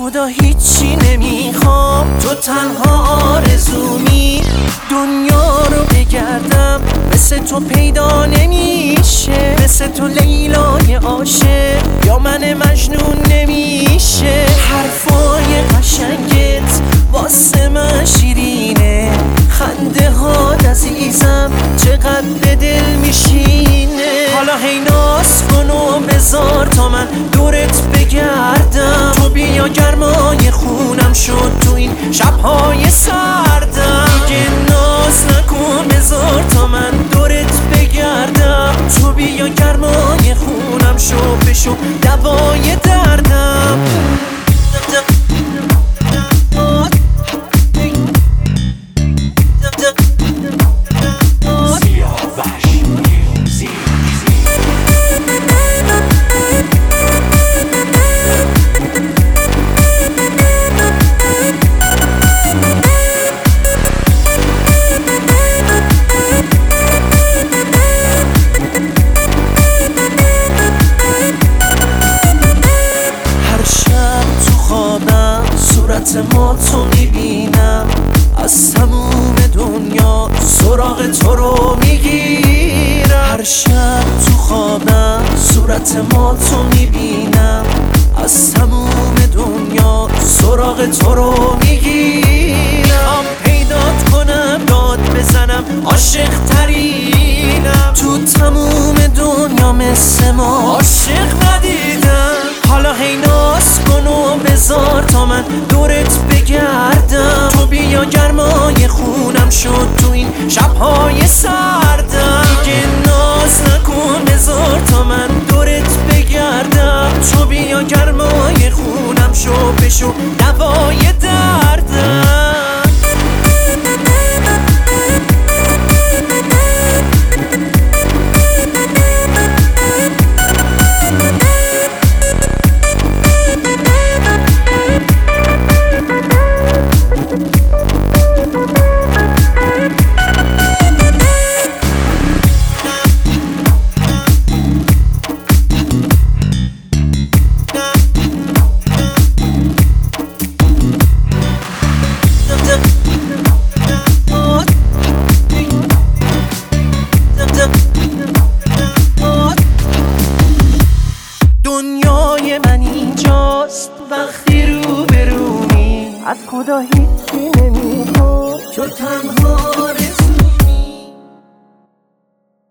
خدا هیچی نمیخوام، تو تنها آرزومی. دنیا رو بگردم مثل تو پیدا نمیشه، مثل تو لیلای عاشق یا من مجنون نمیشه. حرفای قشنگت واسه من شیرینه، خنده ها عزیزم چقدر به دل میشینه. حالا هی ناز کن و بذار تا من دورت بگردم، تو بیا گرمای خونم شد تو این شبهای سردم. دیگه ناز نکن بذار تا من دورت بگردم، تو بیا گرمای خونم شد بشو دوای دردم. صورت ما تو میبینم، از تموم دنیا سراغ تو رو میگیرم. هر شب تو خوابم صورت ما تو میبینم، از تموم دنیا سراغ تو رو میگیرم. پیدات کنم داد بزنم عاشق ترینم، تو تموم دنیا مثل ما عاشق ندیدم. حالا هی ناز کن و بذار تا من دورت بگردم، تو بیا گرمای خونم شد تو این شبهای سردم. دیگه ناز نکن بذار تا من دورت بگردم، تو بیا گرمای خونم شد بشو دوای دردم. دنیای من اینجاست وقتی رو به رومی، از خدا هیچی نمیخواد، تو تنها